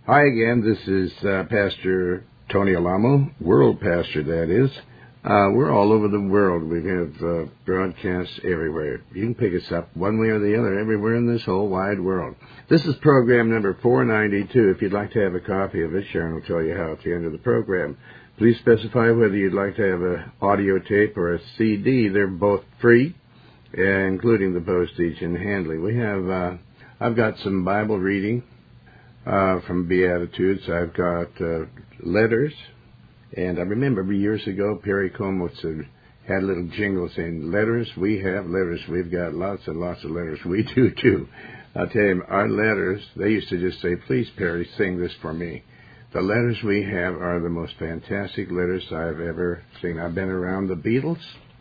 Hi again, this is Pastor Tony Alamo, world pastor that is. We're all over the world. We have broadcasts everywhere. You can pick us up one way or the other everywhere in this whole wide world. This is program number 492. If you'd like to have a copy of it, Sharon will tell you how at the end of the program. Please specify whether you'd like to have an audio tape or a CD. They're both free, including the postage and handling. We have, I've got some Bible reading from Beatitudes. I've got letters, and I remember years ago Perry Como had a little jingle saying, letters, we have letters. We've got lots and lots of letters. We do too. I'll tell you, our letters, they used to just say, please, Perry, sing this for me. The letters we have are the most fantastic letters I've ever seen. I've been around the Beatles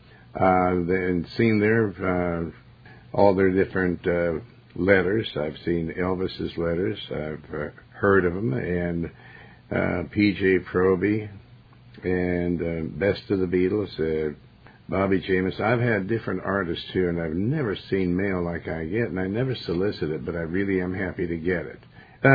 and seen all their different letters. I've seen Elvis's letters. I've heard of them, and P.J. Proby, and Best of the Beatles, Bobby James. I've had different artists too, and I've never seen mail like I get, and I never solicit it, but I really am happy to get it.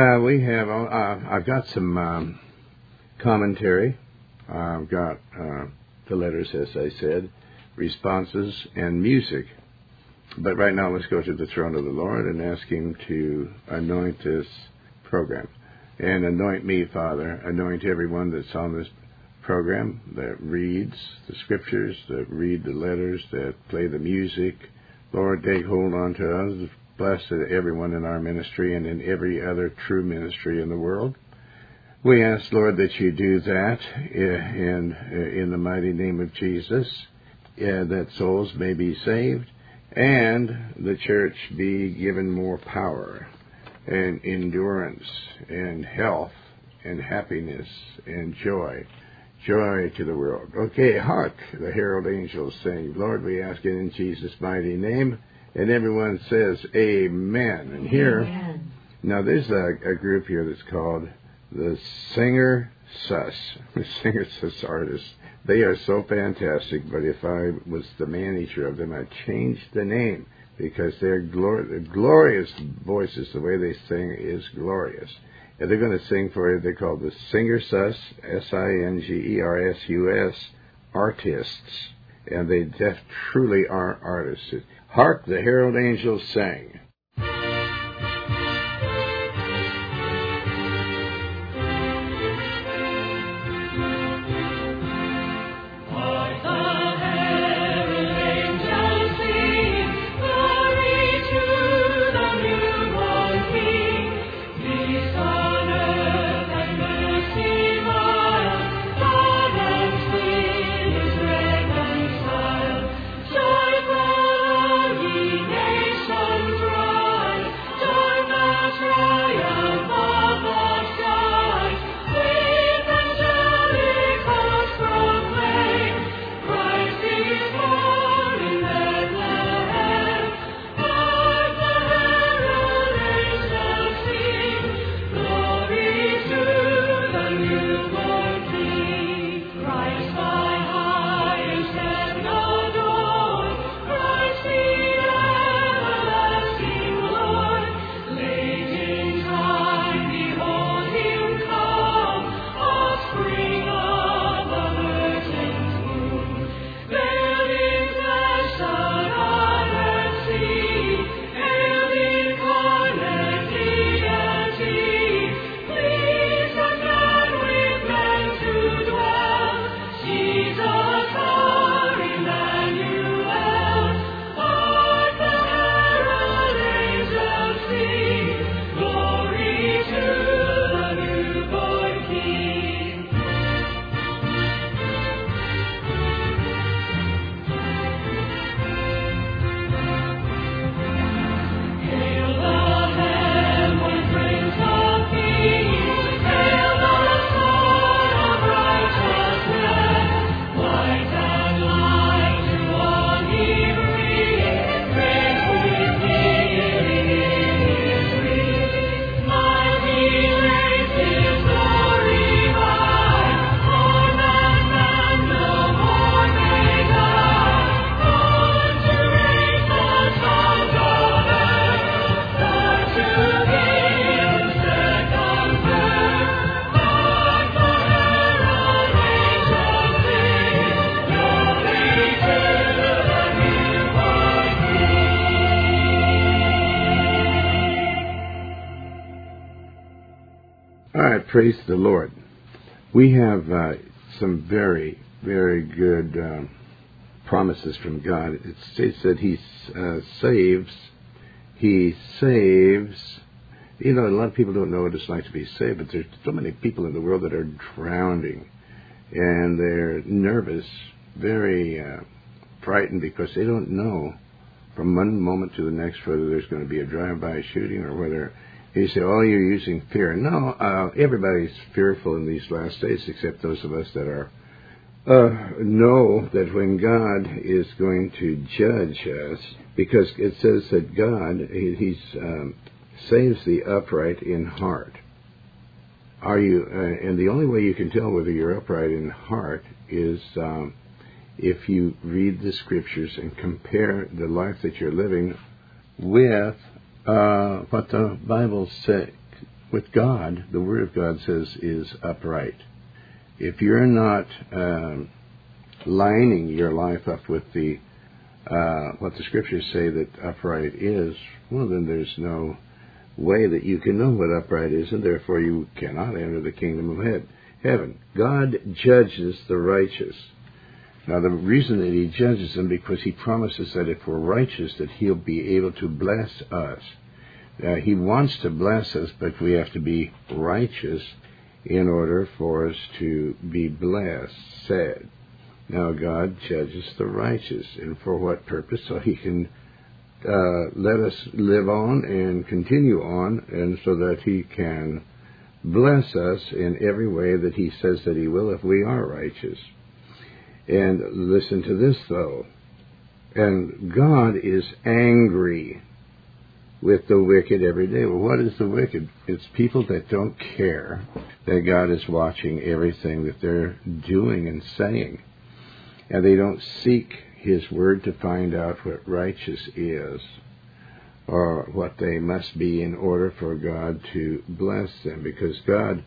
I've got some commentary. I've got the letters, as I said, responses, and music. But right now, let's go to the throne of the Lord and ask Him to anoint this program. And anoint me, Father. Anoint everyone that's on this program, that reads the scriptures, that read the letters, that play the music. Lord, take hold on to us. Bless everyone in our ministry and in every other true ministry in the world. We ask, Lord, that you do that in the mighty name of Jesus, that souls may be saved, and the church be given more power and endurance and health and happiness and joy to the world. Okay, hark, the herald angels sing. Lord, we ask it in Jesus' mighty name. And everyone says, amen. And here, amen. Now there's a group here that's called the Singer Sus. The Singer Sus artists. They are so fantastic, but if I was the manager of them, I'd change the name, because they're glorious voices. The way they sing is glorious. And they're going to sing for you. They're called the Singer Sus, Singersus, artists. And they truly are artists. Hark, the herald angels sang. Joyful, ye nations, rise. All right, praise the Lord. We have some very, very good promises from God. It states that He saves. He saves. You know, a lot of people don't know what it's like to be saved, but there's so many people in the world that are drowning, and they're nervous, very frightened, because they don't know from one moment to the next whether there's going to be a drive-by shooting or whether you say, oh, you're using fear. No, everybody's fearful in these last days, except those of us that are know that when God is going to judge us, because it says that God, He saves the upright in heart. Are you? And the only way you can tell whether you're upright in heart is if you read the Scriptures and compare the life that you're living with what the Bible says, with God. The Word of God says is upright. If you're not lining your life up with the what the Scriptures say that upright is, well, then there's no way that you can know what upright is, and therefore you cannot enter the kingdom of heaven. God judges the righteous. Now, the reason that He judges them, because He promises that if we're righteous, that He'll be able to bless us. He wants to bless us, but we have to be righteous in order for us to be blessed. Said. Now, God judges the righteous, and for what purpose? So He can let us live on and continue on, and so that He can bless us in every way that He says that He will if we are righteous. And listen to this, though. And God is angry with the wicked every day. Well, what is the wicked? It's people that don't care that God is watching everything that they're doing and saying. And they don't seek His Word to find out what righteous is, or what they must be in order for God to bless them. Because God,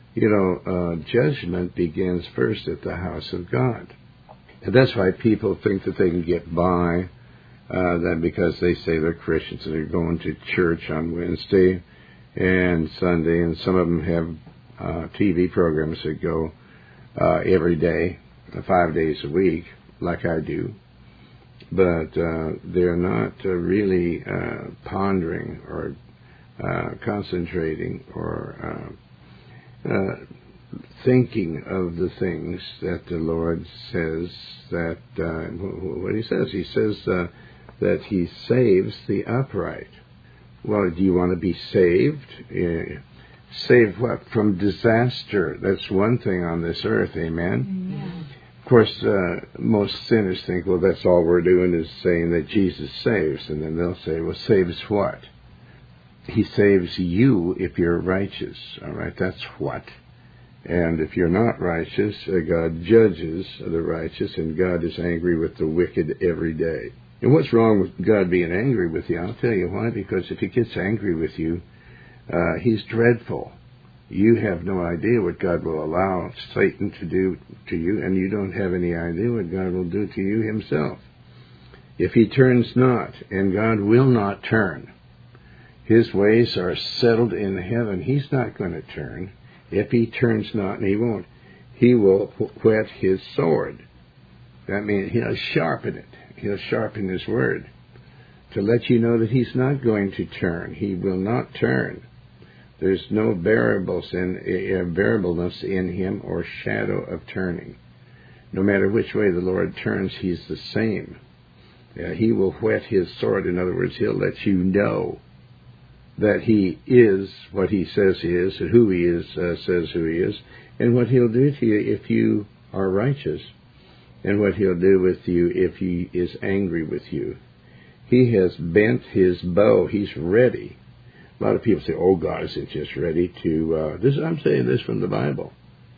judgment begins first at the house of God. And that's why people think that they can get by, that because they say they're Christians and they're going to church on Wednesday and Sunday, and some of them have TV programs that go every day, 5 days a week, like I do. But they're not really pondering or concentrating or thinking of the things that the Lord says that, what He says. He says that He saves the upright. Well, do you want to be saved? Saved what? From disaster. That's one thing on this earth, amen? Amen. Of course, most sinners think, well, that's all we're doing is saying that Jesus saves. And then they'll say, well, saves what? He saves you if you're righteous. All right, that's what. And if you're not righteous, God judges the righteous, and God is angry with the wicked every day. And what's wrong with God being angry with you? I'll tell you why. Because if He gets angry with you, He's dreadful. You have no idea what God will allow Satan to do to you, and you don't have any idea what God will do to you Himself. If He turns not, and God will not turn, His ways are settled in heaven. He's not going to turn. If He turns not, and He won't, He will whet His sword. That means He'll sharpen it. He'll sharpen His word to let you know that He's not going to turn. He will not turn. There's no variableness in Him or shadow of turning. No matter which way the Lord turns, He's the same. He will whet His sword. In other words, He'll let you know that He is what He says He is, and who He is says who He is, and what He'll do to you if you are righteous, and what He'll do with you if He is angry with you. He has bent His bow. He's ready. A lot of people say, oh, God isn't just ready to... I'm saying this from the Bible.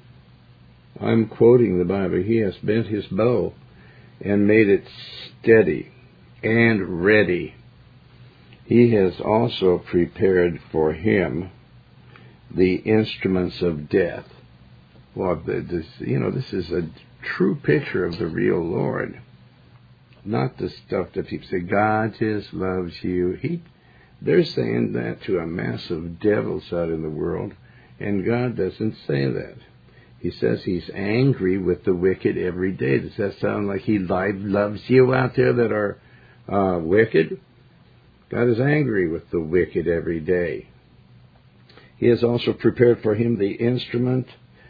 I'm quoting the Bible. He has bent His bow and made it steady and ready. He has also prepared for Him the instruments of death. Well, this is a true picture of the real Lord. Not the stuff that people say, God just loves you. They're saying that to a mass of devils out in the world, And God doesn't say that. He says he's angry with the wicked every day. Does that sound like he loves you out there that are wicked? God is angry with the wicked every day. He has also prepared for him the instruments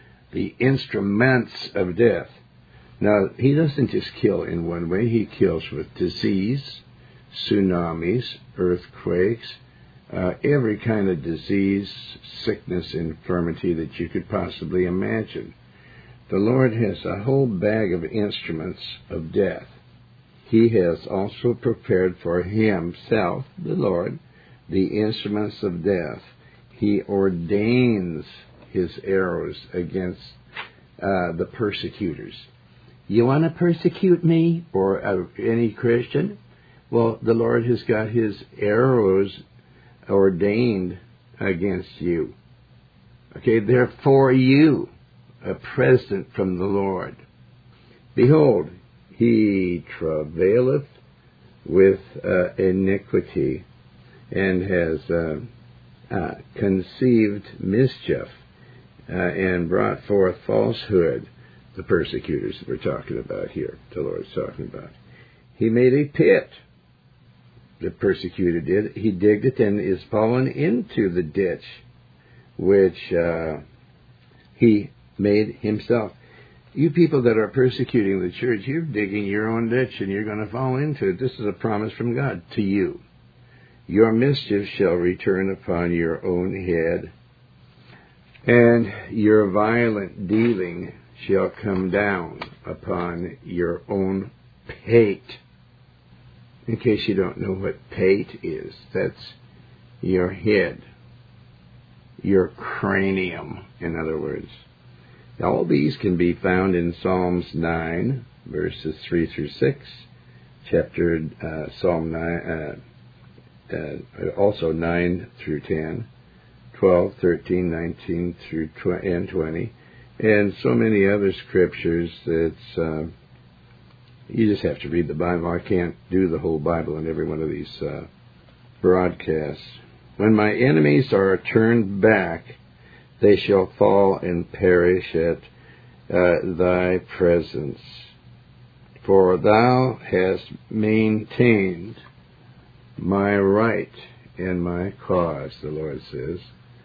of death. Now, he doesn't just kill in one way. He kills with disease, tsunamis, earthquakes, every kind of disease, sickness, infirmity that you could possibly imagine. The Lord has a whole bag of instruments of death. He has also prepared for himself, the Lord, the instruments of death. He ordains his arrows against the persecutors. You want to persecute me or any Christian? Well, the Lord has got his arrows ordained against you. Okay, they're for you, a present from the Lord. Behold, he travaileth with iniquity, and has conceived mischief, and brought forth falsehood. The persecutors that we're talking about here, the Lord's talking about. He made a pit. The persecutor did. He digged it and is fallen into the ditch, which he made himself. You people that are persecuting the church, you're digging your own ditch and you're going to fall into it. This is a promise from God to you. Your mischief shall return upon your own head, and your violent dealing shall come down upon your own pate. In case you don't know what pate is, that's your head, your cranium, in other words. All these can be found in Psalms 9, verses 3 through 6, Psalm 9, also 9 through 10, 12, 13, 19 through 20, and so many other scriptures that you just have to read the Bible. I can't do the whole Bible in every one of these broadcasts. When my enemies are turned back, they shall fall and perish at thy presence. For thou hast maintained my right and my cause, the Lord says.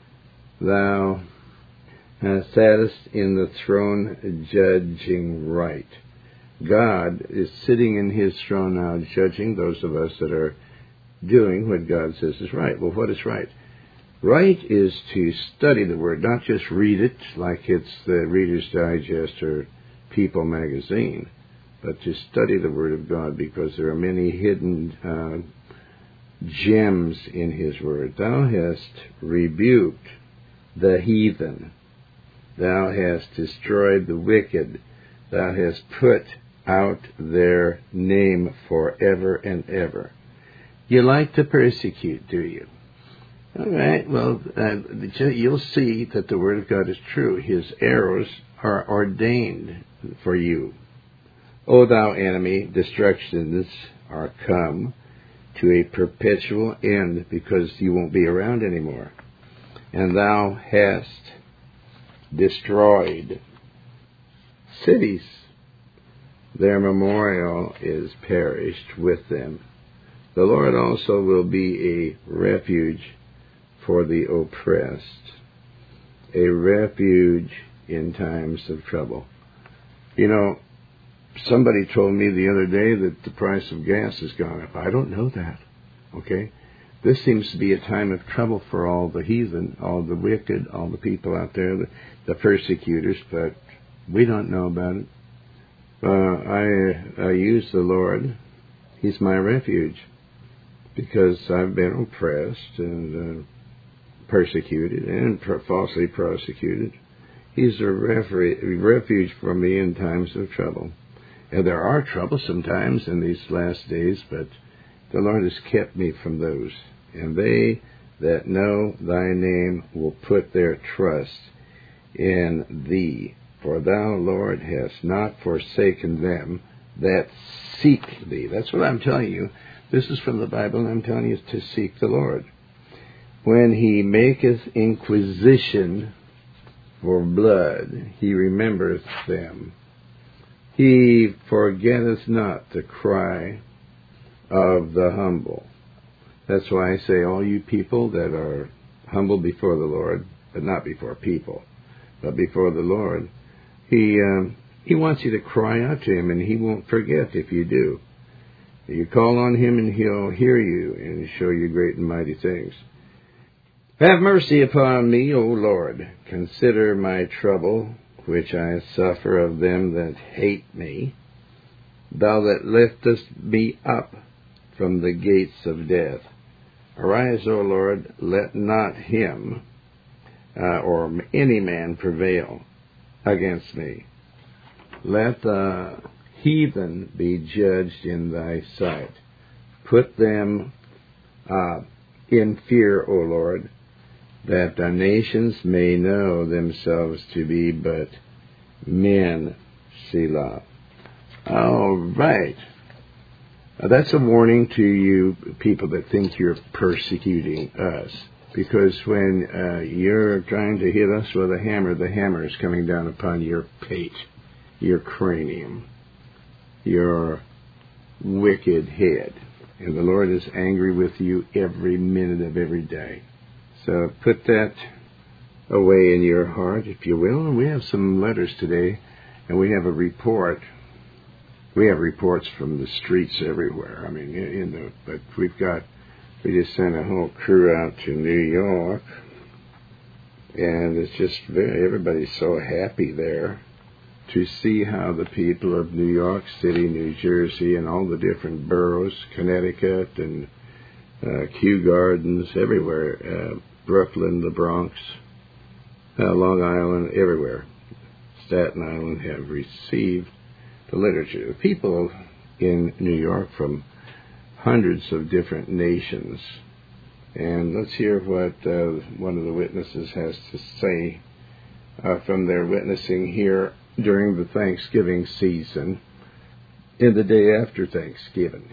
Thou sattest in the throne judging right. God is sitting in his throne now judging those of us that are doing what God says is right. Well, what is right? Right is to study the Word, not just read it like it's the Reader's Digest or People magazine, but to study the Word of God, because there are many hidden gems in his Word. Thou hast rebuked the heathen. Thou hast destroyed the wicked. Thou hast put out their name forever and ever. You like to persecute, do you? All right, well, you'll see that the Word of God is true. His arrows are ordained for you. O thou enemy, destructions are come to a perpetual end, because you won't be around anymore. And thou hast destroyed cities. Their memorial is perished with them. The Lord also will be a refuge for the oppressed, a refuge in times of trouble. You know, somebody told me the other day that the price of gas has gone up. I don't know that, okay? This seems to be a time of trouble for all the heathen, all the wicked, all the people out there, the persecutors, but we don't know about it. I use the Lord. He's my refuge, because I've been oppressed and persecuted and falsely prosecuted. He's a refuge for me in times of trouble. And there are troubles sometimes in these last days, but the Lord has kept me from those. And they that know thy name will put their trust in thee. For thou, Lord, hast not forsaken them that seek thee. That's what I'm telling you. This is from the Bible, and I'm telling you to seek the Lord. When he maketh inquisition for blood, he remembereth them. He forgetteth not the cry of the humble. That's why I say, all you people that are humble before the Lord, but not before people, but before the Lord, He wants you to cry out to Him, and He won't forget if you do. You call on Him, and He'll hear you and show you great and mighty things. Have mercy upon me, O Lord. Consider my trouble, which I suffer of them that hate me. Thou that liftest me up from the gates of death. Arise, O Lord, let not him or any man prevail against me. Let the heathen be judged in thy sight. Put them in fear, O Lord, that the nations may know themselves to be but men. Selah. All right. That's a warning to you people that think you're persecuting us. Because when you're trying to hit us with a hammer, the hammer is coming down upon your pate, your cranium, your wicked head. And the Lord is angry with you every minute of every day. So put that away in your heart, if you will. And we have some letters today, and we have a report. We have reports from the streets everywhere. I mean, but we just sent a whole crew out to New York, and it's just everybody's so happy there to see how the people of New York City, New Jersey, and all the different boroughs, Connecticut and Kew Gardens, everywhere, Brooklyn, the Bronx, Long Island, everywhere, Staten Island, have received the literature. The people in New York from hundreds of different nations. And let's hear what one of the witnesses has to say from their witnessing here during the Thanksgiving season, in the day after Thanksgiving.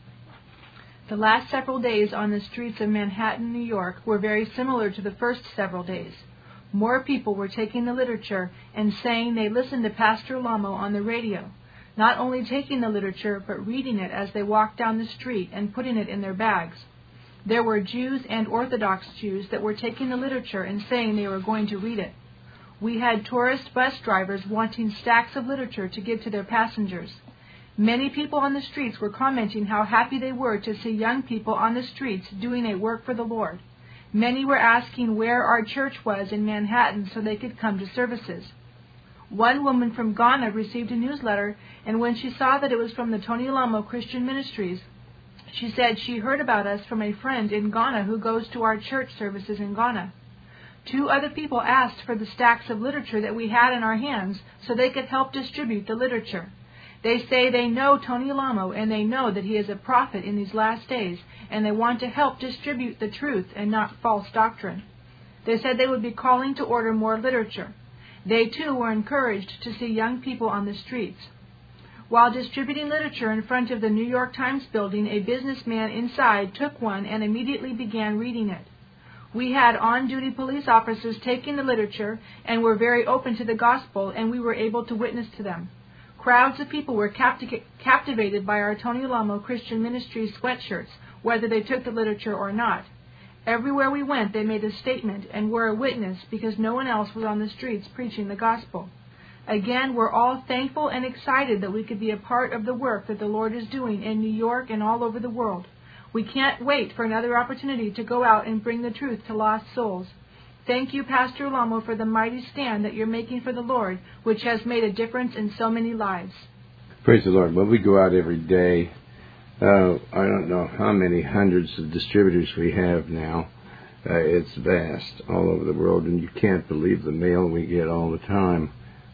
The last several days on the streets of Manhattan, New York, were very similar to the first several days. More people were taking the literature and saying they listened to Pastor Lamo on the radio, not only taking the literature, but reading it as they walked down the street and putting it in their bags. There were Jews and Orthodox Jews that were taking the literature and saying they were going to read it. We had tourist bus drivers wanting stacks of literature to give to their passengers. Many people on the streets were commenting how happy they were to see young people on the streets doing a work for the Lord. Many were asking where our church was in Manhattan so they could come to services. One woman from Ghana received a newsletter, and when she saw that it was from the Tony Alamo Christian Ministries, she said she heard about us from a friend in Ghana who goes to our church services in Ghana. 2 other people asked for the stacks of literature that we had in our hands so they could help distribute the literature. They say they know Tony Alamo and they know that he is a prophet in these last days, and they want to help distribute the truth and not false doctrine. They said they would be calling to order more literature. They too were encouraged to see young people on the streets. While distributing literature in front of the New York Times building, a businessman inside took one and immediately began reading it. We had on-duty police officers taking the literature and were very open to the gospel, and we were able to witness to them. Crowds of people were captivated by our Tony Alamo Christian Ministries sweatshirts, whether they took the literature or not. Everywhere we went, they made a statement and were a witness because no one else was on the streets preaching the gospel. Again, we're all thankful and excited that we could be a part of the work that the Lord is doing in New York and all over the world. We can't wait for another opportunity to go out and bring the truth to lost souls. Thank you, Pastor Lamo, for the mighty stand that you're making for the Lord, which has made a difference in so many lives. Praise the Lord. Well, we go out every day. I don't know how many hundreds of distributors we have now. It's vast all over the world, and you can't believe the mail we get all the time.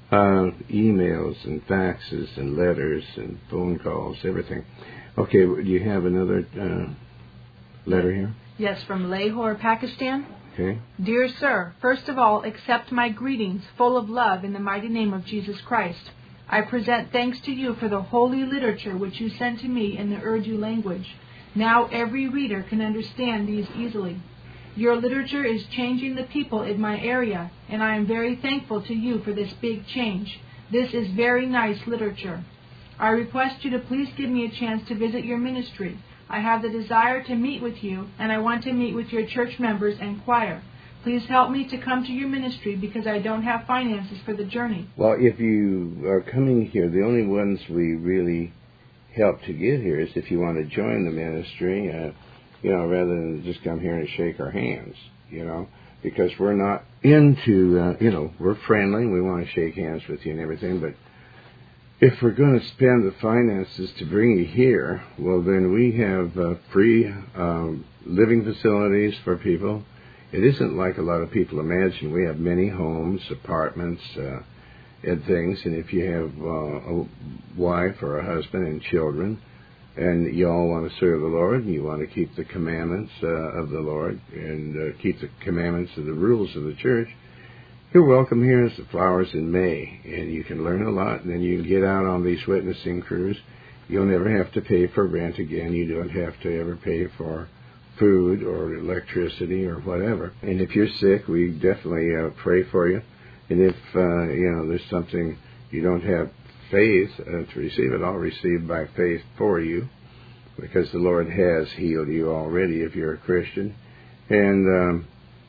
Emails and faxes and letters and phone calls, everything. Okay, do you have another letter here? Yes, from Lahore, Pakistan. Okay. Dear Sir, first of all, accept my greetings full of love in the mighty name of Jesus Christ. I present thanks to you for the holy literature which you sent to me in the Urdu language. Now every reader can understand these easily. Your literature is changing the people in my area, and I am very thankful to you for this big change. This is very nice literature. I request you to please give me a chance to visit your ministry. I have the desire to meet with you, and I want to meet with your church members and choir. Please help me to come to your ministry because I don't have finances for the journey. Well, if you are coming here, the only ones we really help to get here is if you want to join the ministry, rather than just come here and shake our hands, because we're not into, we're friendly, we want to shake hands with you and everything, but if we're going to spend the finances to bring you here, well, then we have free living facilities for people. It isn't like a lot of people imagine. We have many homes, apartments, and things, and if you have a wife or a husband and children, and you all want to serve the Lord, and you want to keep the commandments of the Lord, and keep the commandments of the rules of the church, you're welcome here as the flowers in May, and you can learn a lot, and then you can get out on these witnessing crews. You'll never have to pay for rent again. You don't have to ever pay for food or electricity or whatever. And if you're sick, we definitely pray for you. And if, there's something you don't have faith to receive it, I'll receive by faith for you, because the Lord has healed you already if you're a Christian. And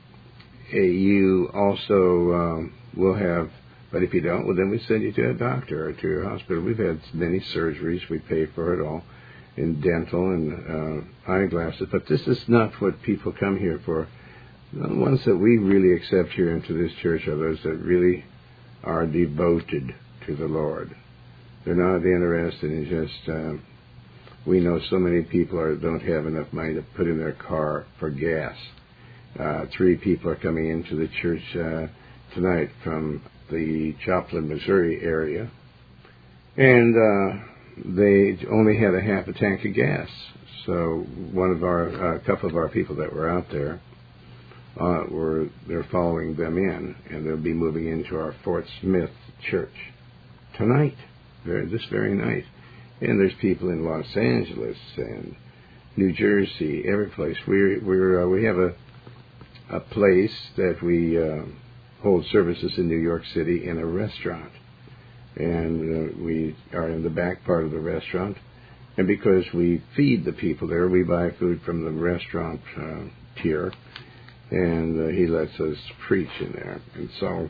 you also will have, but if you don't, well, then we send you to a doctor or to a hospital. We've had many surgeries. We pay for it all, in dental and eyeglasses. But this is not what people come here for. The ones that we really accept here into this church are those that really are devoted to the Lord. They're not interested in just, we know so many people don't have enough money to put in their car for gas. 3 people are coming into the church tonight from the Joplin, Missouri area, and they only had a half a tank of gas. So a couple of our people that were out there, they're following them in, and they'll be moving into our Fort Smith church tonight, this very night. And there's people in Los Angeles and New Jersey, every place. We have a place that we hold services in New York City in a restaurant, and we are in the back part of the restaurant. And because we feed the people there, we buy food from the restaurant tier, and he lets us preach in there. And so,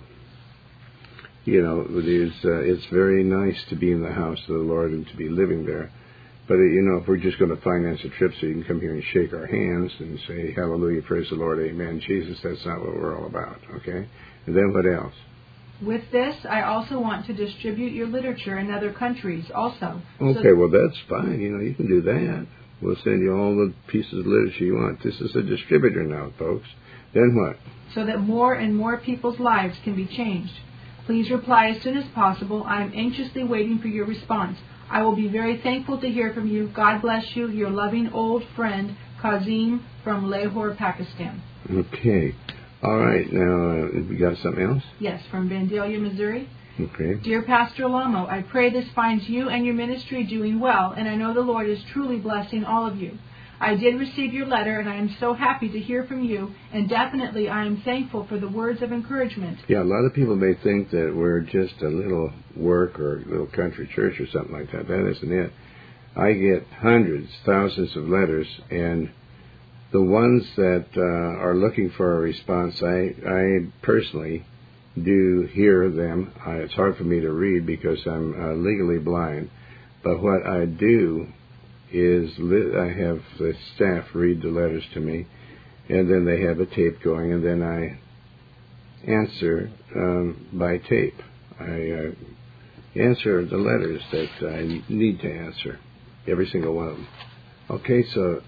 it's very nice to be in the house of the Lord and to be living there. But, if we're just going to finance a trip so you can come here and shake our hands and say, hallelujah, praise the Lord, amen, Jesus, that's not what we're all about, okay? And then what else? With this, I also want to distribute your literature in other countries also. Okay, well, that's fine. You can do that. We'll send you all the pieces of literature you want. This is a distributor now, folks. Then what? So that more and more people's lives can be changed. Please reply as soon as possible. I am anxiously waiting for your response. I will be very thankful to hear from you. God bless you. Your loving old friend, Kazim from Lahore, Pakistan. Okay. All right. Now, we got something else? Yes, from Vandalia, Missouri. Okay. Dear Pastor Alamo, I pray this finds you and your ministry doing well, and I know the Lord is truly blessing all of you. I did receive your letter, and I am so happy to hear from you, and definitely I am thankful for the words of encouragement. Yeah, a lot of people may think that we're just a little work or a little country church or something like that. That isn't it. I get hundreds, thousands of letters, and the ones that are looking for a response, I personally do hear them. It's hard for me to read because I'm legally blind, but what I do is I have the staff read the letters to me, and then they have a tape going, and then I answer by tape. I answer the letters that I need to answer, every single one of them. Okay, so,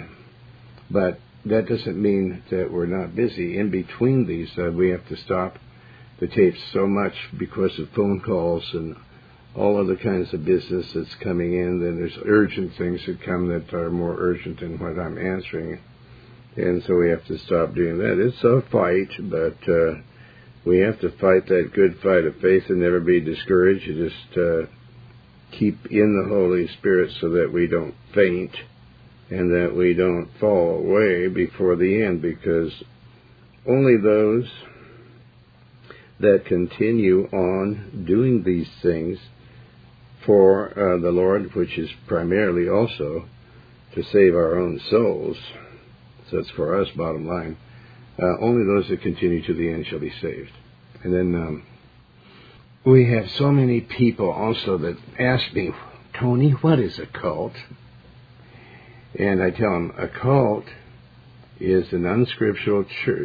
but that doesn't mean that we're not busy. In between these, we have to stop the tapes so much because of phone calls and all other kinds of business that's coming in. Then there's urgent things that come that are more urgent than what I'm answering. And so we have to stop doing that. It's a fight, but we have to fight that good fight of faith and never be discouraged. You just keep in the Holy Spirit so that we don't faint and that we don't fall away before the end, because only those that continue on doing these things for the Lord, which is primarily also to save our own souls, so it's for us, bottom line, only those that continue to the end shall be saved. And then we have so many people also that ask me, Tony, what is a cult? And I tell them, a cult is an unscriptural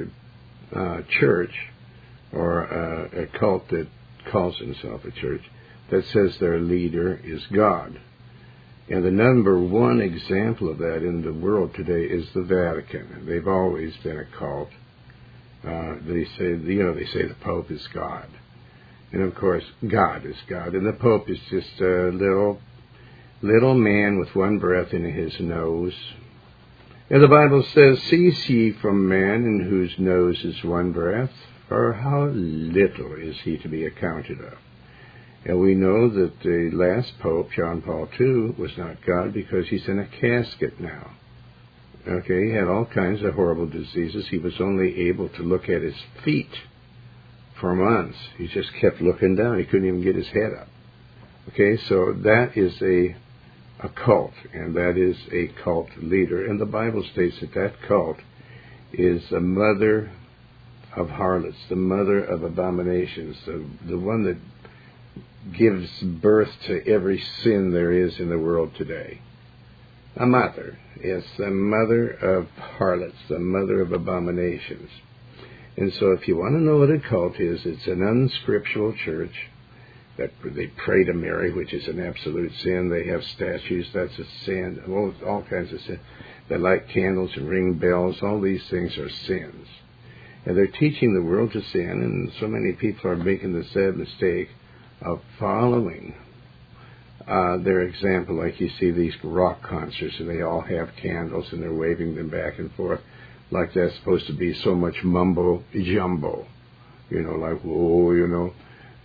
church, or a cult that calls himself a church, that says their leader is God. And the number one example of that in the world today is the Vatican. They've always been a cult. They say the Pope is God. And of course, God is God. And the Pope is just a little man with one breath in his nose. And the Bible says, cease ye from man in whose nose is one breath, for how little is he to be accounted of. And we know that the last Pope, John Paul II, was not God because he's in a casket now. Okay, he had all kinds of horrible diseases. He was only able to look at his feet for months. He just kept looking down. He couldn't even get his head up. Okay, so that is a cult, and that is a cult leader. And the Bible states that that cult is the mother of harlots, the mother of abominations, the one that gives birth to every sin there is in the world today. A mother. Yes, the mother of harlots, the mother of abominations. And so if you want to know what a cult is, it's an unscriptural church that they pray to Mary, which is an absolute sin. They have statues, that's a sin. All kinds of sin. They light candles and ring bells. All these things are sins. And they're teaching the world to sin, and so many people are making the sad mistake of following their example. Like you see these rock concerts, and they all have candles, and they're waving them back and forth like that's supposed to be so much mumbo-jumbo. You know, like, whoa, you know,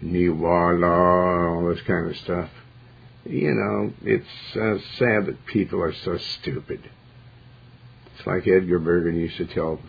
Niwala, all this kind of stuff. You know, it's sad that people are so stupid. It's like Edgar Bergen used to tell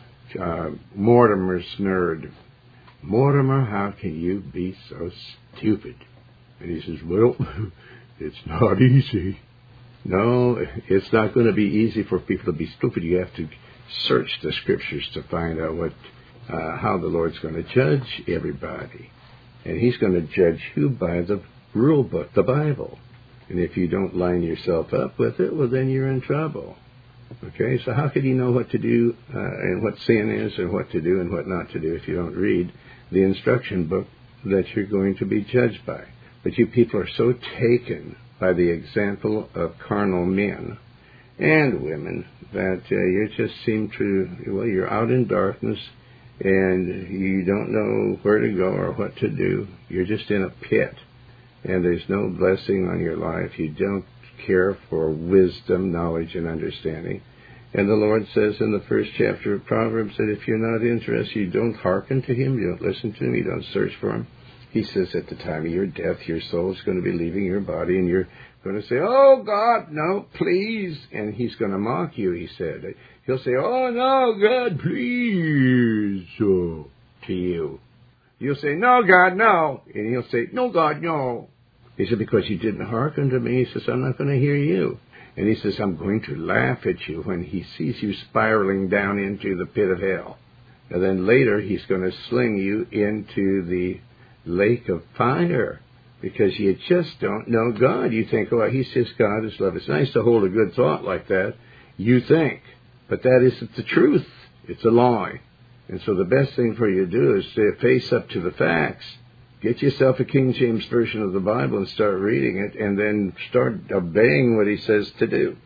Mortimer Snerd, Mortimer, how can you be so stupid? And he says, well, it's not easy. No, it's not going to be easy for people to be stupid. You have to search the scriptures to find out how the Lord's going to judge everybody. And he's going to judge you by the rule book, the Bible. And if you don't line yourself up with it, well, then you're in trouble. Okay, so how could you know what to do and what sin is and what to do and what not to do if you don't read the instruction book that you're going to be judged by? But you people are so taken by the example of carnal men and women that you just seem to, well, you're out in darkness and you don't know where to go or what to do. You're just in a pit, and there's no blessing on your life. You don't care for wisdom, knowledge, and understanding. And the Lord says in the first chapter of Proverbs that if you're not interested, you don't hearken to Him, you don't listen to Him, you don't search for Him. He says at the time of your death, your soul is going to be leaving your body, and you're going to say, oh, God, no, please. And He's going to mock you, He said. He'll say, oh, no, God, please, to you. You'll say, no, God, no. And He'll say, no, God, no. He said, because you didn't hearken to me, He says, I'm not going to hear you. And He says, I'm going to laugh at you when He sees you spiraling down into the pit of hell. And then later, He's going to sling you into the lake of fire because you just don't know God. You think, oh, He says God is love. It's nice to hold a good thought like that, you think. But that isn't the truth. It's a lie. And so the best thing for you to do is to face up to the facts. Get yourself a King James Version of the Bible and start reading it, and then start obeying what He says to do.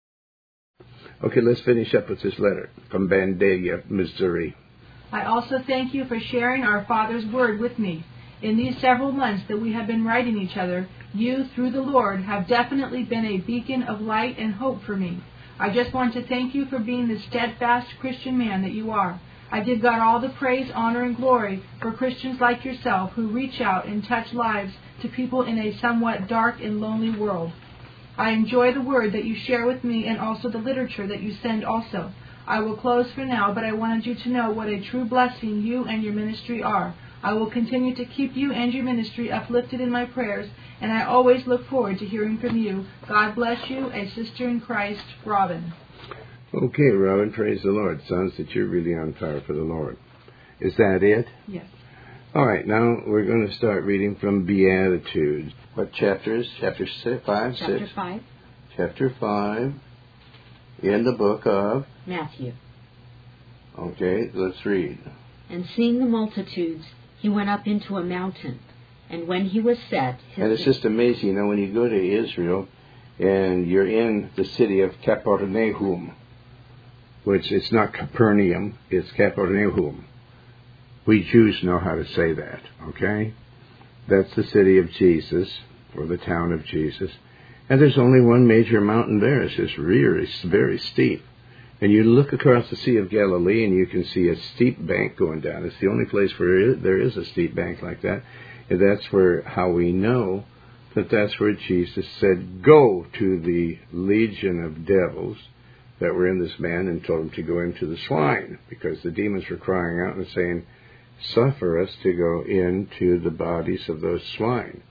Okay, let's finish up with this letter from Vandalia, Missouri. I also thank you for sharing our Father's Word with me. In these several months that we have been writing each other, you, through the Lord, have definitely been a beacon of light and hope for me. I just want to thank you for being the steadfast Christian man that you are. I give God all the praise, honor, and glory for Christians like yourself who reach out and touch lives to people in a somewhat dark and lonely world. I enjoy the word that you share with me and also the literature that you send also. I will close for now, but I wanted you to know what a true blessing you and your ministry are. I will continue to keep you and your ministry uplifted in my prayers, and I always look forward to hearing from you. God bless you. A sister in Christ, Robin. Okay, Robin, praise the Lord. Sounds that you're really on fire for the Lord. Is that it? Yes. All right, now we're going to start reading from Beatitudes. What chapters? Chapter 5, Chapter 6? 5. Chapter 5 in the book of Matthew. Okay, let's read. And seeing the multitudes, he went up into a mountain. And when he was set... And it's just amazing, when you go to Israel and you're in the city of Capernaum, which it's not Capernaum, it's Capernaum. We Jews know how to say that, okay? That's the city of Jesus, or the town of Jesus. And there's only one major mountain there. It's just very steep. And you look across the Sea of Galilee and you can see a steep bank going down. It's the only place where there is a steep bank like that. And that's how we know that that's where Jesus said, go to the legion of devils that were in this man, and told him to go into the swine, because the demons were crying out and saying, suffer us to go into the bodies of those swine.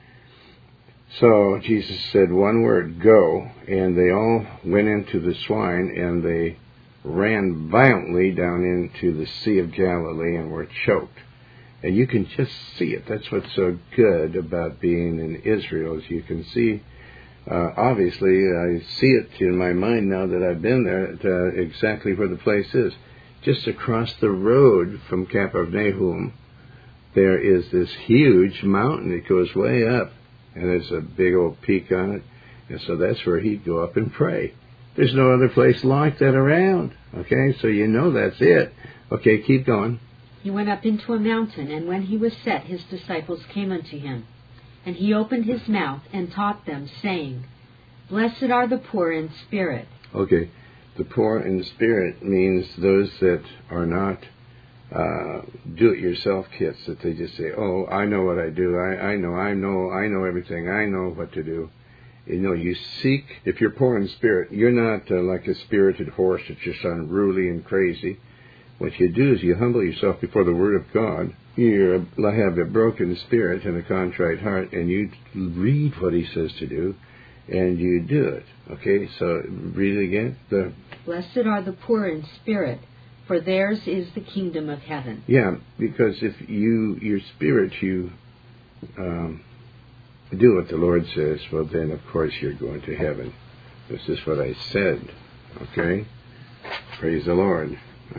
So Jesus said one word, go, and they all went into the swine, and they ran violently down into the Sea of Galilee and were choked. And you can just see it. That's what's so good about being in Israel, is you can see, obviously, I see it in my mind now that I've been there, exactly where the place is. Just across the road from Capernaum, there is this huge mountain that goes way up, and there's a big old peak on it, and so that's where he'd go up and pray. There's no other place like that around, okay? So you know that's it. Okay, keep going. He went up into a mountain, and when he was set, his disciples came unto him. And he opened his mouth and taught them, saying, Blessed are the poor in spirit. Okay, the poor in spirit means those that are not do-it-yourself kits, that they just say, oh, I know what I do, I know everything, I know what to do. You seek, if you're poor in spirit, you're not like a spirited horse that's just unruly and crazy. What you do is you humble yourself before the Word of God. You have a broken spirit and a contrite heart, and you read what He says to do, and you do it. Okay, so read it again. Blessed are the poor in spirit, for theirs is the kingdom of heaven. Yeah, because if your spirit, you do what the Lord says, well then of course you're going to heaven. This is what I said. Okay? Praise the Lord.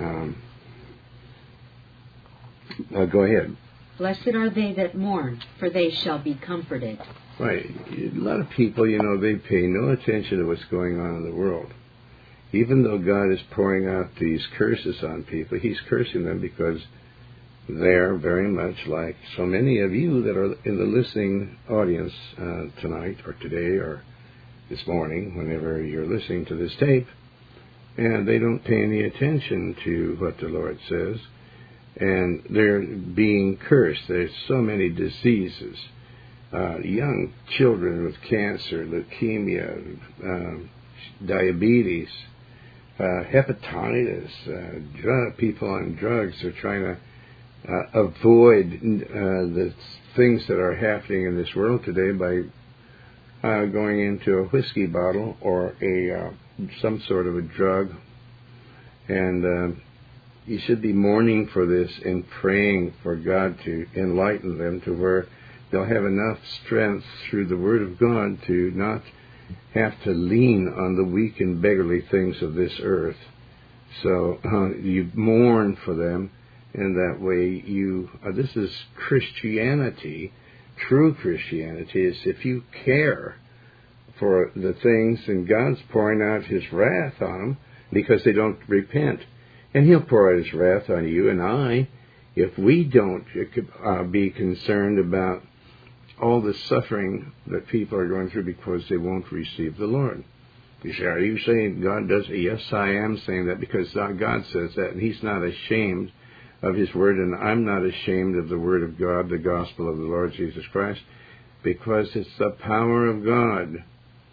Go ahead. Blessed are they that mourn, for they shall be comforted. Right. A lot of people, they pay no attention to what's going on in the world. Even though God is pouring out these curses on people, He's cursing them because they're very much like so many of you that are in the listening audience tonight or today or this morning, whenever you're listening to this tape, and they don't pay any attention to what the Lord says, and they're being cursed. There's so many diseases. Young children with cancer, leukemia, diabetes, hepatitis, people on drugs are trying to avoid the things that are happening in this world today by going into a whiskey bottle or some sort of a drug. And you should be mourning for this and praying for God to enlighten them to where they'll have enough strength through the Word of God to not have to lean on the weak and beggarly things of this earth. So you mourn for them, and that way this is Christianity. True Christianity is if you care for the things, and God's pouring out His wrath on them because they don't repent. And He'll pour out His wrath on you and I if we don't be concerned about all the suffering that people are going through because they won't receive the Lord. You say, are you saying God does it? Yes, I am saying that because God says that, and He's not ashamed of His Word, and I'm not ashamed of the Word of God, the gospel of the Lord Jesus Christ, because it's the power of God.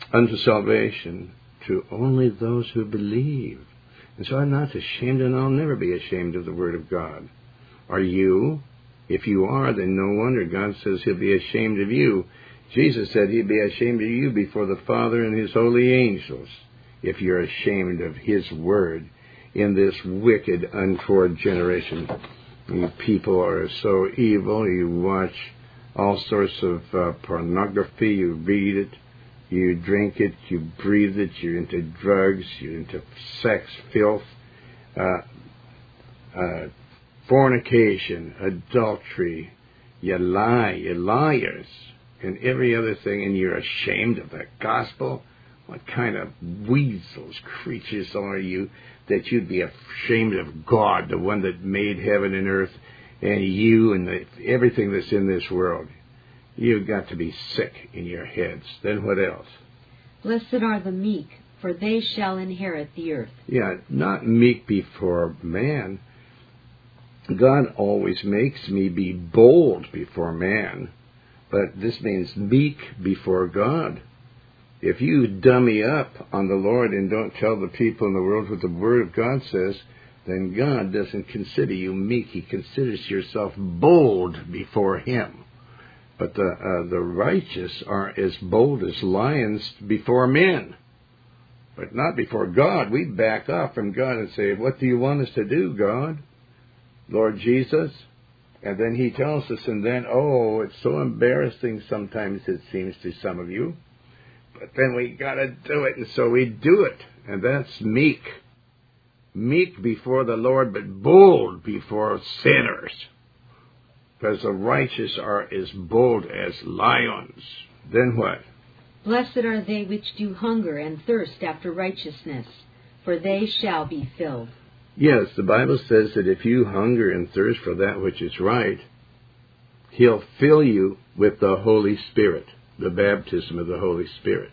unto salvation to only those who believe. And so I'm not ashamed, and I'll never be ashamed of the Word of God. Are you? If you are, then no wonder God says He'll be ashamed of you. Jesus said He'd be ashamed of you before the Father and His holy angels if you're ashamed of His Word in this wicked, untoward generation. You people are so evil. You watch all sorts of pornography. You read it. You drink it. You breathe it. You're into drugs. You're into sex, filth, fornication, adultery. You lie. You're liars. And every other thing. And you're ashamed of the gospel. What kind of weasels, creatures are you that you'd be ashamed of God, the one that made heaven and earth, and you and everything that's in this world? You've got to be sick in your heads. Then what else? Blessed are the meek, for they shall inherit the earth. Yeah, not meek before man. God always makes me be bold before man, but this means meek before God. If you dummy up on the Lord and don't tell the people in the world what the Word of God says, then God doesn't consider you meek. He considers yourself bold before Him. But the righteous are as bold as lions before men, but not before God. We back off from God and say, what do you want us to do, God? Lord Jesus? And then He tells us, and then, oh, it's so embarrassing sometimes, it seems to some of you. But then we got to do it, and so we do it. And that's meek. Meek before the Lord, but bold before sinners. Because the righteous are as bold as lions. Then what? Blessed are they which do hunger and thirst after righteousness, for they shall be filled. Yes, the Bible says that if you hunger and thirst for that which is right, He'll fill you with the Holy Spirit, the baptism of the Holy Spirit.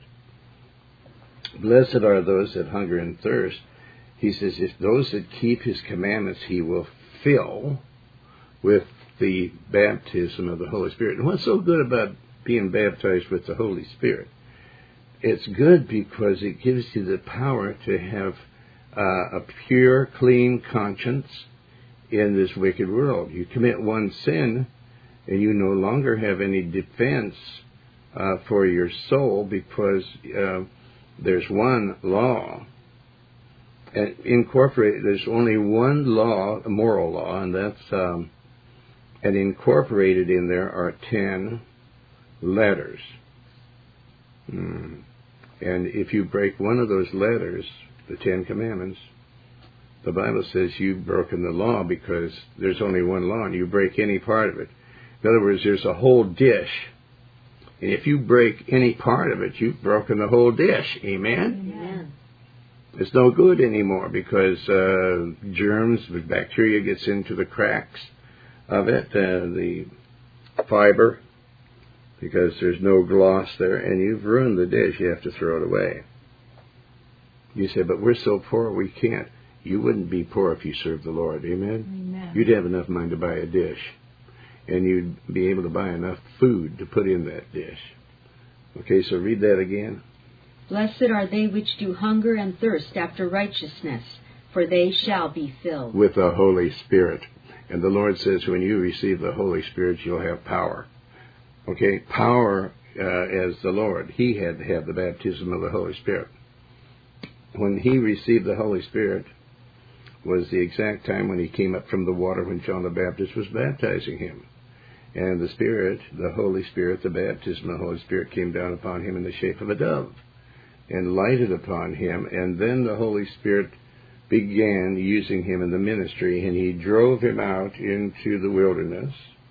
Blessed are those that hunger and thirst. He says, if those that keep His commandments, He will fill with the baptism of the Holy Spirit. And what's so good about being baptized with the Holy Spirit? It's good because it gives you the power to have a pure, clean conscience in this wicked world. You commit one sin, and you no longer have any defense for your soul, because there's one law. And there's only one law, a moral law, and that's and incorporated in there are 10 letters. And if you break one of those letters, the 10 Commandments, the Bible says you've broken the law, because there's only one law, and you break any part of it. In other words, there's a whole dish. And if you break any part of it, you've broken the whole dish. Amen? Amen. It's no good anymore, because germs, bacteria gets into the cracks of it, the fiber, because there's no gloss there, and you've ruined the dish. You have to throw it away. You say, but we're so poor we can't. You wouldn't be poor if you served the Lord. Amen? Amen. You'd have enough money to buy a dish, and you'd be able to buy enough food to put in that dish. Okay, so read that again. Blessed are they which do hunger and thirst after righteousness, for they shall be filled. With the Holy Spirit. And the Lord says when you receive the Holy Spirit, you'll have power. Okay, power as the Lord. He had to have the baptism of the Holy Spirit. When He received the Holy Spirit was the exact time when He came up from the water when John the Baptist was baptizing Him. And the Spirit, the Holy Spirit, the baptism of the Holy Spirit came down upon Him in the shape of a dove and lighted upon Him. And then the Holy Spirit began using Him in the ministry, and He drove Him out into the wilderness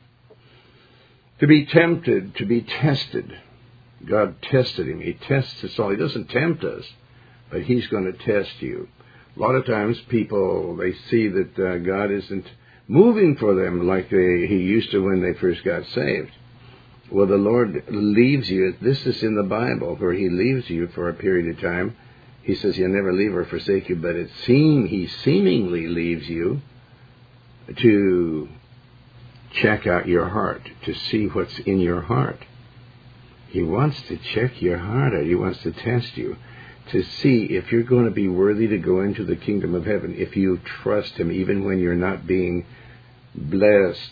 to be tempted, to be tested. God tested Him. He tests us all. He doesn't tempt us, but He's going to test you. A lot of times people, they see that God isn't moving for them like He used to when they first got saved. Well, the Lord leaves you. This is in the Bible, where He leaves you for a period of time. He says He'll never leave or forsake you, but He seemingly leaves you to check out your heart, to see what's in your heart. He wants to check your heart out. He wants to test you to see if you're going to be worthy to go into the kingdom of heaven, if you trust Him even when you're not being blessed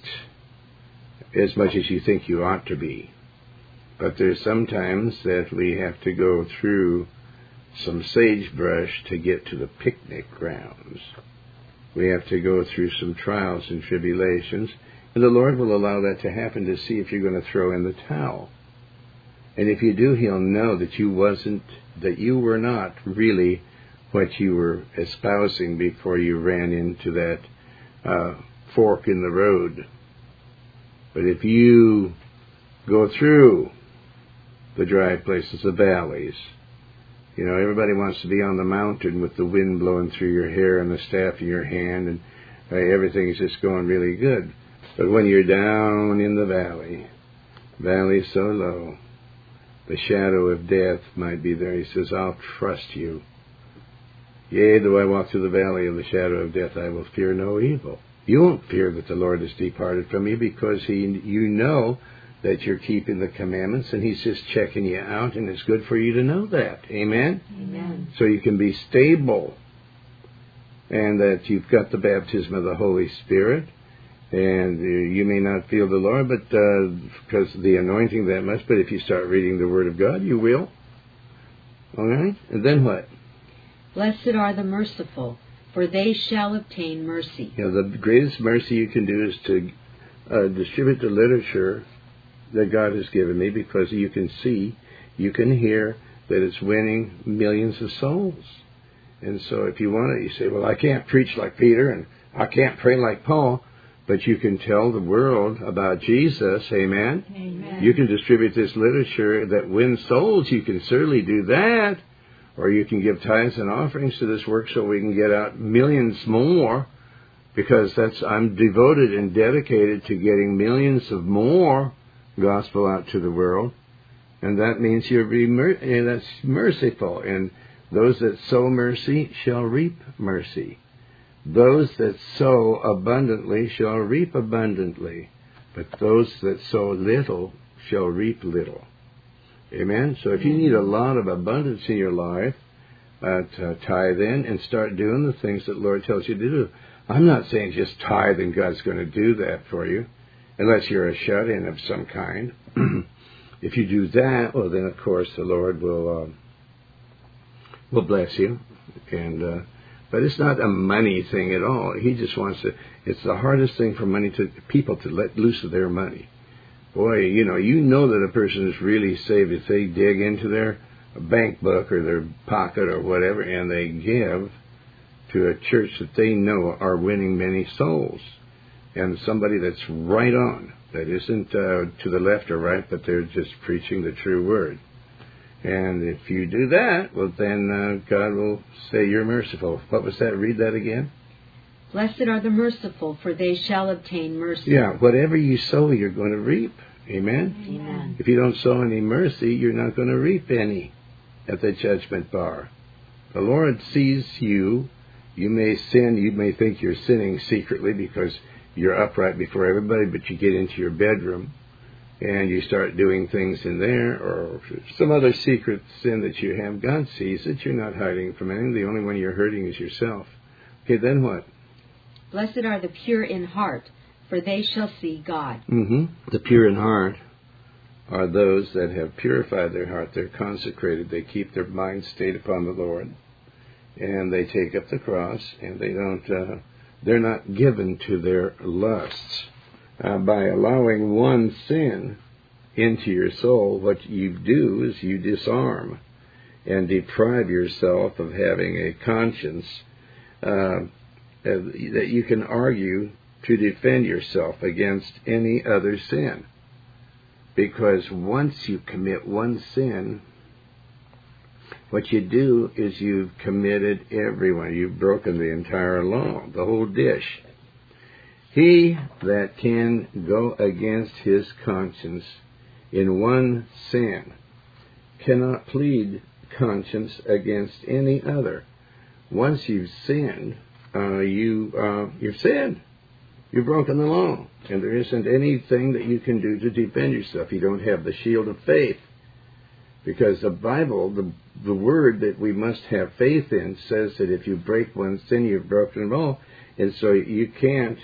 as much as you think you ought to be. But there's sometimes that we have to go through some sagebrush to get to the picnic grounds. We have to go through some trials and tribulations, and the Lord will allow that to happen to see if you're going to throw in the towel. And if you do, He'll know that you were not really what you were espousing before you ran into that fork in the road. But if you go through the dry places, the valleys, everybody wants to be on the mountain with the wind blowing through your hair and the staff in your hand, and everything's just going really good. But when you're down in the valley so low, the shadow of death might be there. He says, I'll trust you. Yea, though I walk through the valley of the shadow of death, I will fear no evil. You won't fear that the Lord has departed from you, because you know that you're keeping the commandments, and He's just checking you out, and it's good for you to know that. Amen? Amen. So you can be stable, and that you've got the baptism of the Holy Spirit, and you may not feel the Lord, but because of the anointing that much, but if you start reading the Word of God, you will. All right? And then what? Blessed are the merciful, for they shall obtain mercy. The greatest mercy you can do is to distribute the literature that God has given me, because you can see, you can hear that it's winning millions of souls. And so if you want it, you say, well, I can't preach like Peter, and I can't pray like Paul, but you can tell the world about Jesus. Amen? Amen. You can distribute this literature that wins souls. You can certainly do that. Or you can give tithes and offerings to this work so we can get out millions more, because I'm devoted and dedicated to getting millions of more gospel out to the world. And that means that's merciful. And those that sow mercy shall reap mercy. Those that sow abundantly shall reap abundantly. But those that sow little shall reap little. Amen? So if you need a lot of abundance in your life, tithe in and start doing the things that the Lord tells you to do. I'm not saying just tithe and God's going to do that for you, unless you're a shut-in of some kind. If you do that, well, then, of course, the Lord will bless you. But it's not a money thing at all. He just wants to. It's the hardest thing for people to let loose of their money. Boy, you know that a person is really saved if they dig into their bank book or their pocket or whatever, and they give to a church that they know are winning many souls. And somebody that's right on, that isn't to the left or right, but they're just preaching the true word. And if you do that, well, then God will say you're merciful. What was that? Read that again. Blessed are the merciful, for they shall obtain mercy. Yeah, whatever you sow, you're going to reap. Amen? Amen. If you don't sow any mercy, you're not going to reap any at the judgment bar. The Lord sees you. You may sin. You may think you're sinning secretly because you're upright before everybody, but you get into your bedroom and you start doing things in there, or some other secret sin that you have. God sees it. You're not hiding from anything. The only one you're hurting is yourself. Okay, then what? Blessed are the pure in heart, for they shall see God. The pure in heart are those that have purified their heart. They're consecrated. They keep their mind stayed upon the Lord. And they take up the cross, and they're not given to their lusts. By allowing one sin into your soul, what you do is you disarm and deprive yourself of having a conscience that you can argue to defend yourself against any other sin. Because once you commit one sin, what you do is you've committed everyone. You've broken the entire law, the whole dish. He that can go against his conscience in one sin cannot plead conscience against any other. Once you've sinned, you've sinned. You've broken the law. And there isn't anything that you can do to defend yourself. You don't have the shield of faith. Because the Bible, the word that we must have faith in, says that if you break one sin, you've broken them all, and so you can't.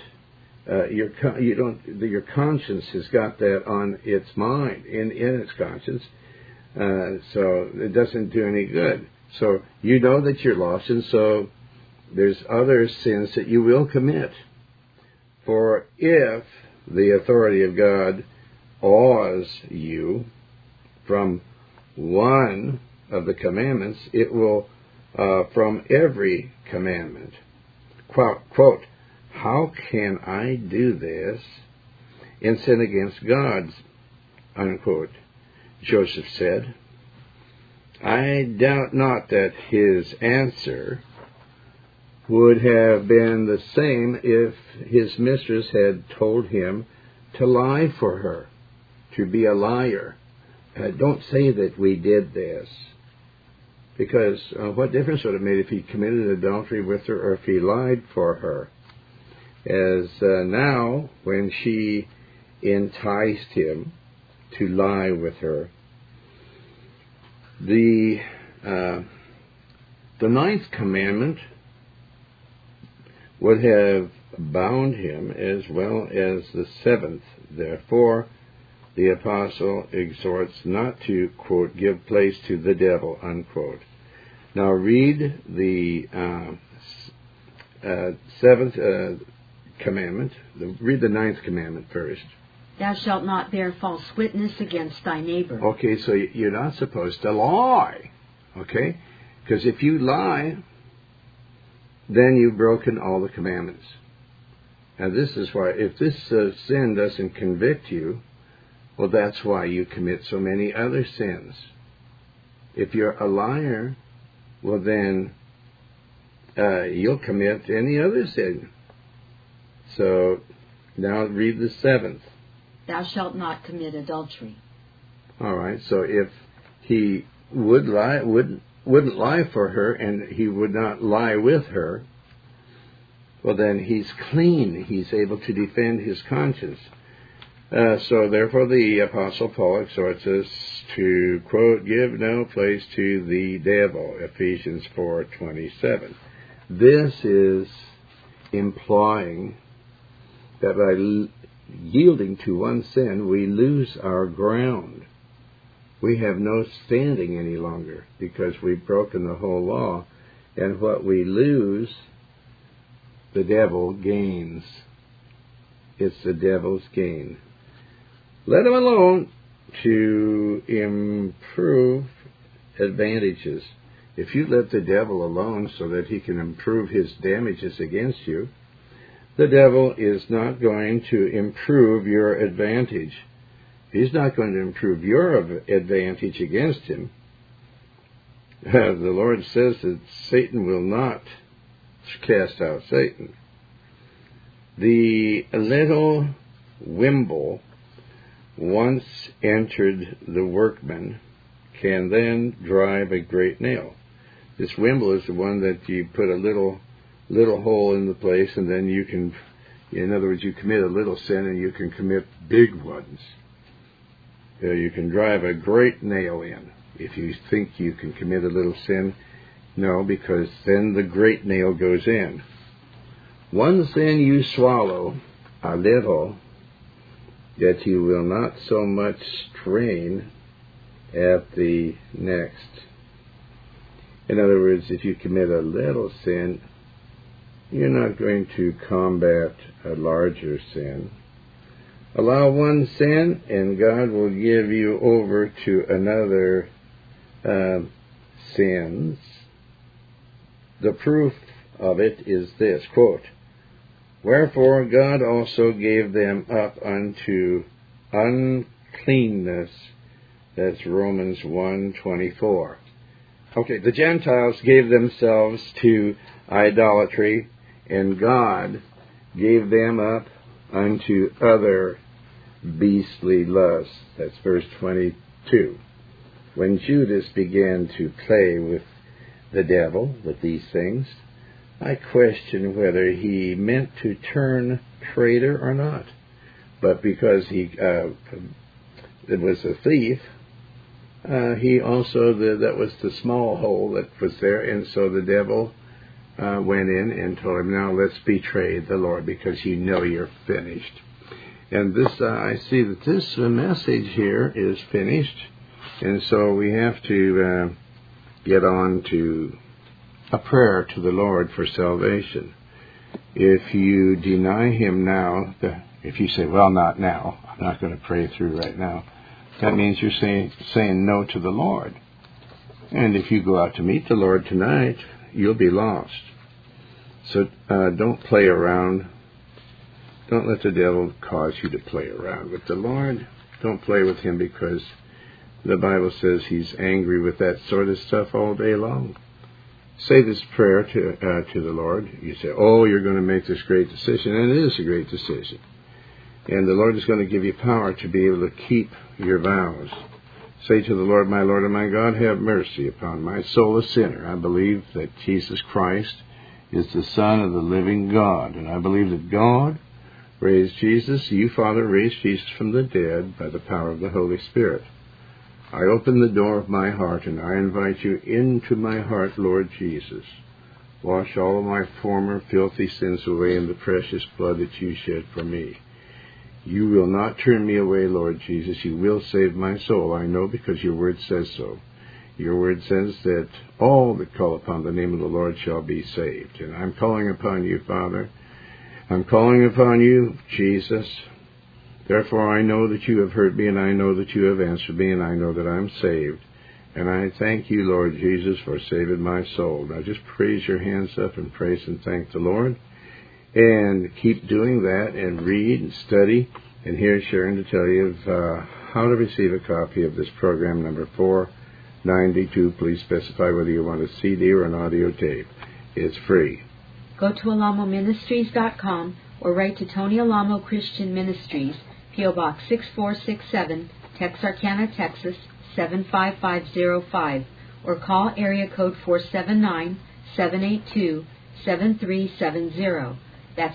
Your conscience has got that on its mind, in its conscience, so it doesn't do any good. So you know that you're lost, and so there's other sins that you will commit. For if the authority of God awes you from one of the commandments, it will from every commandment. Quote, how can I do this and sin against God? Unquote. Joseph said. I doubt not that his answer would have been the same if his mistress had told him to lie for her, to be a liar. Don't say that we did this, because what difference would it make if he committed adultery with her or if he lied for her? As now, when she enticed him to lie with her, the ninth commandment would have bound him as well as the seventh. Therefore, the apostle exhorts not to, quote, give place to the devil, unquote. Now read the seventh commandment. Read the ninth commandment first. Thou shalt not bear false witness against thy neighbor. Okay, so you're not supposed to lie. Okay? Because if you lie, then you've broken all the commandments. Now this is why, if this sin doesn't convict you, well, that's why you commit so many other sins. If you're a liar, well then you'll commit any other sin. So now read the seventh. Thou shalt not commit adultery. All right. So if he wouldn't lie for her, and he would not lie with her, well then he's clean. He's able to defend his conscience. So therefore the Apostle Paul exhorts us to, quote, give no place to the devil, Ephesians 4:27. This is implying that by yielding to one sin, we lose our ground. We have no standing any longer because we've broken the whole law. And what we lose, the devil gains. It's the devil's gain. Let him alone to improve advantages. If you let the devil alone so that he can improve his damages against you, the devil is not going to improve your advantage. He's not going to improve your advantage against him. The Lord says that Satan will not cast out Satan. The little wimble once entered the workman can then drive a great nail. This wimble is the one that you put a little hole in the place, and then you can, in other words, you commit a little sin and you can commit big ones. You can drive a great nail in. If you think you can commit a little sin, no, because then the great nail goes in. One sin you swallow, a little, that you will not so much strain at the next. In other words, if you commit a little sin, you're not going to combat a larger sin. Allow one sin, and God will give you over to another sins. The proof of it is this, quote, wherefore God also gave them up unto uncleanness. That's Romans 1:24. Okay, the Gentiles gave themselves to idolatry, and God gave them up unto other beastly lusts. That's verse 22. When Judas began to play with the devil, with these things, I question whether he meant to turn traitor or not. But because he was a thief, he also, that was the small hole that was there, and so the devil went in and told him, now let's betray the Lord because you know you're finished. And this, I see that this message here is finished, and so we have to get on to a prayer to the Lord for salvation. If you deny Him now, if you say, well, not now, I'm not going to pray through right now, that means you're saying no to the Lord. And if you go out to meet the Lord tonight, you'll be lost. So don't play around. Don't let the devil cause you to play around with the Lord. Don't play with Him, because the Bible says He's angry with that sort of stuff all day long. Say this prayer to the Lord. You say, oh, you're going to make this great decision, and it is a great decision. And the Lord is going to give you power to be able to keep your vows. Say to the Lord and my God, have mercy upon my soul, a sinner. I believe that Jesus Christ is the Son of the living God, and I believe that God raised Jesus, you, Father, raised Jesus from the dead by the power of the Holy Spirit. I open the door of my heart, and I invite you into my heart, Lord Jesus. Wash all of my former filthy sins away in the precious blood that you shed for me. You will not turn me away, Lord Jesus. You will save my soul. I know, because your word says so. Your word says that all that call upon the name of the Lord shall be saved. And I'm calling upon you, Father. I'm calling upon you, Jesus. Therefore, I know that you have heard me, and I know that you have answered me, and I know that I'm saved. And I thank you, Lord Jesus, for saving my soul. Now just praise your hands up and praise and thank the Lord. And keep doing that, and read and study. And here's Sharon to tell you of how to receive a copy of this program number 492. Please specify whether you want a CD or an audio tape. It's free. Go to alamoministries.com or write to Tony Alamo Christian Ministries, P.O. Box 6467, Texarkana, Texas 75505, or call area code 479-782-7370. That's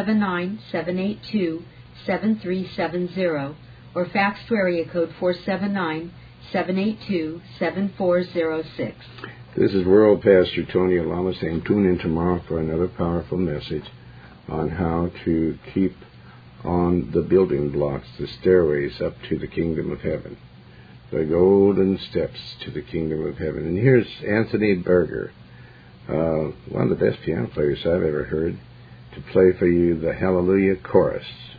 479-782-7370, or fax to area code 479-782-7406. This is World Pastor Tony Alamo saying tune in tomorrow for another powerful message on how to keep on the building blocks, the stairways up to the kingdom of heaven, the golden steps to the kingdom of heaven. And here's Anthony Berger, one of the best piano players I've ever heard, to play for you the Hallelujah Chorus.